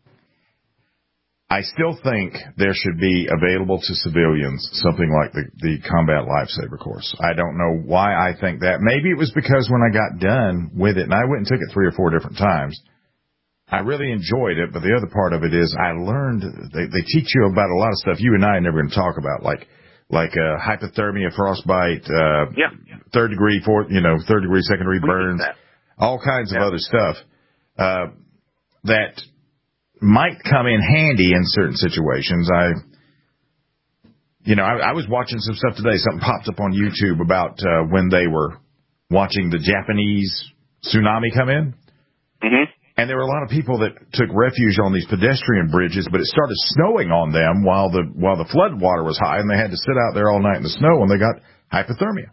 I still think there should be available to civilians something like the, the Combat Lifesaver course. I don't know why I think that. Maybe it was because when I got done with it, and I went and took it three or four different times, I really enjoyed it. But the other part of it is I learned, they, they teach you about a lot of stuff you and I are never going to talk about, like like uh, hypothermia, frostbite, uh, yeah. third degree, fourth, you know, third degree, second degree burns, all kinds yeah. of other stuff uh, that might come in handy in certain situations. I, you know, I, I was watching some stuff today. Something popped up on YouTube about uh, when they were watching the Japanese tsunami come in. Mm-hmm. And there were a lot of people that took refuge on these pedestrian bridges, but it started snowing on them while the while the flood water was high, and they had to sit out there all night in the snow, and they got hypothermia.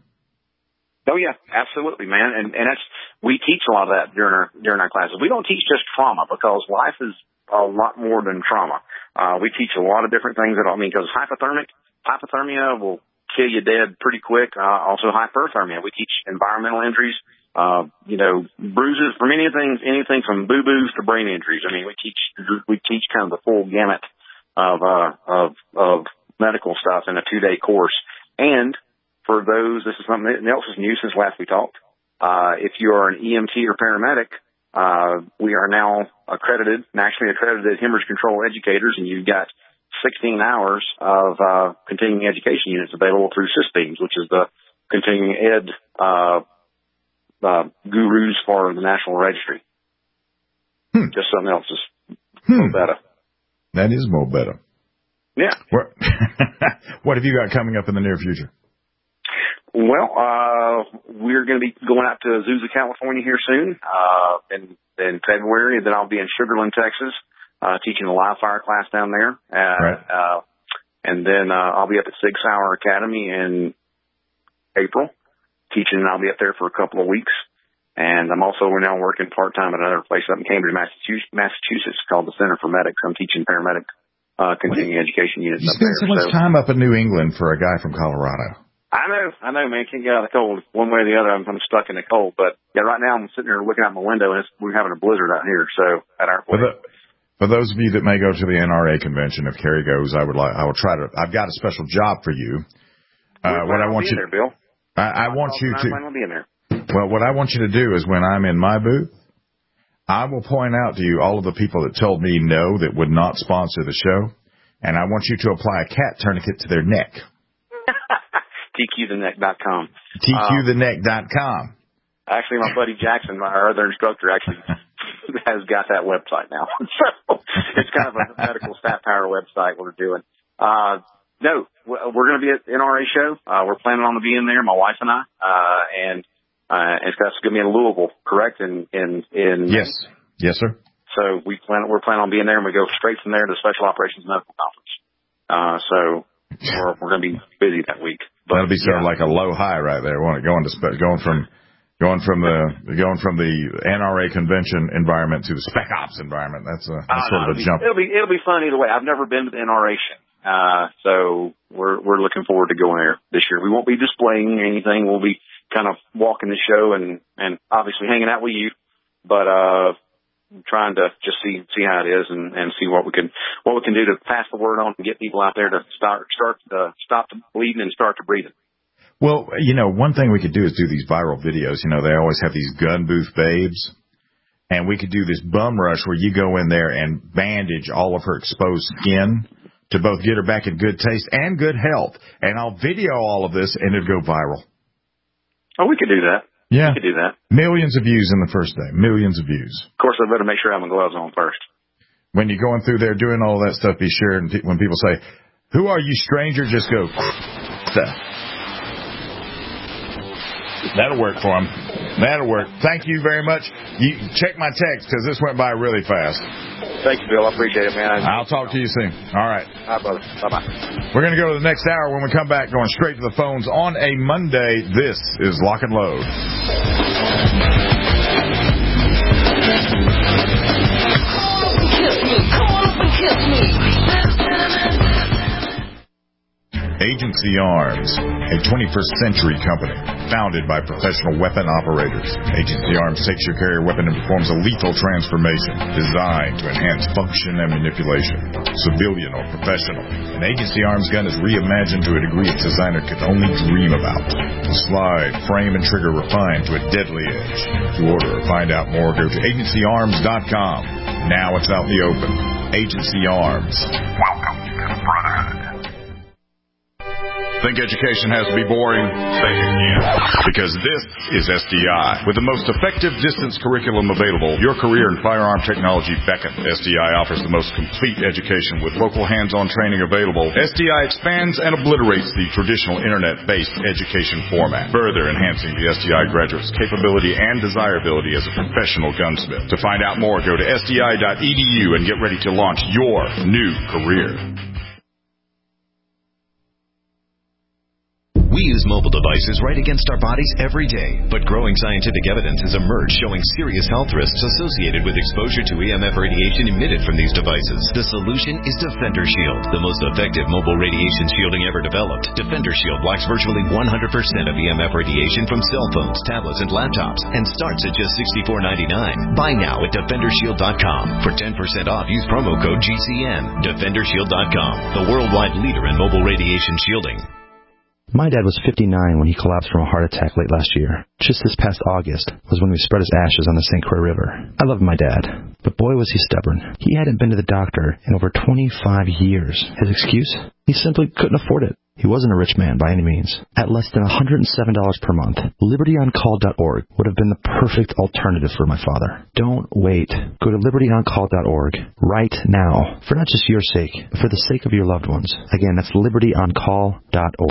Oh yeah, absolutely, man. And and that's we teach a lot of that during our during our classes. We don't teach just trauma because life is a lot more than trauma. Uh, we teach a lot of different things that I mean, because hypothermic hypothermia will kill you dead pretty quick. Uh, also hyperthermia. We teach environmental injuries. Uh, you know, bruises from anything, anything from boo-boos to brain injuries. I mean, we teach, we teach kind of the full gamut of, uh, of, of medical stuff in a two-day course. And for those, this is something else is new since last we talked. Uh, if you are an E M T or paramedic, uh, we are now accredited, nationally accredited hemorrhage control educators, and you've got sixteen hours of, uh, continuing education units available through SysBeams, which is the continuing ed, uh, Uh, gurus for the National Registry. Hmm. Just something else is hmm. more better. That is more better. Yeah. What, what have you got coming up in the near future? Well, uh, we're going to be going out to Azusa, California here soon, uh, in, in February. Then I'll be in Sugar Land, Texas, uh, teaching a live fire class down there. Uh, right. uh, and then uh, I'll be up at Sig Sauer Academy in April, teaching, and I'll be up there for a couple of weeks. And I'm also now working part-time at another place up in Cambridge, Massachusetts, Massachusetts called the Center for Medics. I'm teaching paramedic uh, continuing education units You up spend there. so much So, time up in New England for a guy from Colorado. I know, I know, man. Can't get out of the cold. One way or the other, I'm, I'm stuck in the cold. But, yeah, right now I'm sitting here looking out my window, and it's, we're having a blizzard out here, so, at our place. For, the, for those of you that may go to the N R A convention, if Kerry goes, I would like, I will try to, I've got a special job for you. Uh, what I want you, there, Bill. I, I want you to, I'll be in there. well, what I want you to do is when I'm in my booth, I will point out to you all of the people that told me no that would not sponsor the show, and I want you to apply a cat tourniquet to their neck. T Q the neck dot com. T Q the neck dot com. Actually, my buddy Jackson, my other instructor, actually has got that website now. So it's kind of a medical staff power website we're doing. Uh, no, we're going to be at the N R A show. Uh, we're planning on being there, my wife and I, uh, and Uh, it's that's going to be in Louisville, correct? In in in yes, yes, sir. So we plan we're planning on being there, and we go straight from there to the Special Operations Medical Conference. Uh, so we're we're going to be busy that week. But, That'll be sort yeah. of like a low high right there, won't it? Going to spe- going from going from the going from the N R A convention environment to the Spec Ops environment. That's a that's uh, sort no, of a it'll jump. Be, it'll be it'll be fun either way. I've never been to the N R A show, uh, so we're we're looking forward to going there this year. We won't be displaying anything. We'll be kind of walking the show and, and obviously hanging out with you, but, uh, trying to just see, see how it is and, and see what we can, what we can do to pass the word on and get people out there to start, start, uh, stop the bleeding and start to breathing. Well, you know, one thing we could do is do these viral videos. You know, they always have these gun booth babes, and we could do this bum rush where you go in there and bandage all of her exposed skin to both get her back in good taste and good health. And I'll video all of this and it'll go viral. Oh, we could do that. Yeah. We could do that. Millions of views in the first day. Millions of views. Of course, I better make sure I have my gloves on first. When you're going through there doing all that stuff, be sure, and when people say, "Who are you, stranger?" just go, that'll work for them. That'll work. Thank you very much. You check my text because this went by really fast. Thanks, Bill. I appreciate it, man. I'll talk to you soon. All right. All right, brother. Bye-bye. We're going to go to the next hour. When we come back, going straight to the phones on a Monday. This is Lock and Load. Kiss me. Come on up and kiss me. Agency Arms, a twenty-first century company founded by professional weapon operators. Agency Arms takes your carrier weapon and performs a lethal transformation designed to enhance function and manipulation. Civilian or professional, an Agency Arms gun is reimagined to a degree its designer could only dream about. The slide, frame, and trigger refined to a deadly edge. To order or find out more, go to agency arms dot com. Now it's out in the open. Agency Arms. Welcome to the Brotherhood. Think education has to be boring? Say it again. Because this is S D I. With the most effective distance curriculum available, your career in firearm technology beckons. S D I offers the most complete education with local hands-on training available. S D I expands and obliterates the traditional internet-based education format, further enhancing the S D I graduate's capability and desirability as a professional gunsmith. To find out more, go to S D I dot E D U and get ready to launch your new career. We use mobile devices right against our bodies every day, but growing scientific evidence has emerged showing serious health risks associated with exposure to E M F radiation emitted from these devices. The solution is Defender Shield, the most effective mobile radiation shielding ever developed. Defender Shield blocks virtually one hundred percent of E M F radiation from cell phones, tablets, and laptops, and starts at just sixty-four ninety-nine. Buy now at defender shield dot com. For ten percent off, use promo code G C N. defender shield dot com, the worldwide leader in mobile radiation shielding. My dad was fifty-nine when he collapsed from a heart attack late last year. Just this past August was when we spread his ashes on the Saint Croix River. I loved my dad, but boy was he stubborn. He hadn't been to the doctor in over twenty-five years. His excuse? He simply couldn't afford it. He wasn't a rich man by any means. At less than one hundred seven dollars per month, liberty on call dot org would have been the perfect alternative for my father. Don't wait. Go to liberty on call dot org right now, for not just your sake, but for the sake of your loved ones. Again, that's liberty on call dot org.